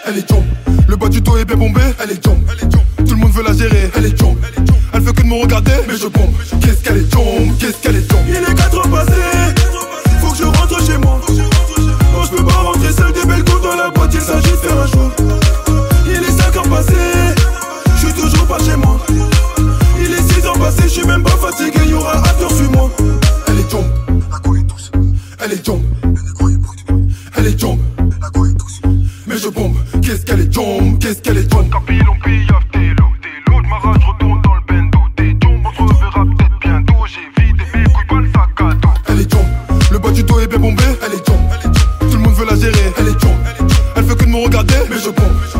elle est jump. Le bas du dos est bien bombé, elle est jump. Tout le monde veut la gérer, elle est jump. Elle fait que de me regarder, mais je bombe. Qu'est-ce qu'elle est jump, qu'est-ce qu'elle est jump. Il est 4 heures passées, faut que je rentre chez moi. Non, je peux pas rentrer seul, des belles coups dans la boîte, il s'agit de faire un show. Il est 5 heures passées, je suis toujours pas chez moi. Il est 6 heures passées, je suis même pas fatigué, y'aura after, suis-moi. Elle est jump, la go est douce. Elle est jump, elle est jump, la go est douce. Mais je bombe, qu'est-ce qu'elle est jump, qu'est-ce qu'elle est jump. Capilon, pillaf, t'es l'autre, ma rage retourne dans le bendo. T'es jump, on se reverra peut-être bientôt. J'ai vidé mes couilles, pas le sac à dos. Elle est jump, le bas du dos est bien bombé, elle est jump. Tout le monde veut la gérer, elle est jump. Elle fait que de me regarder, mais je bombe.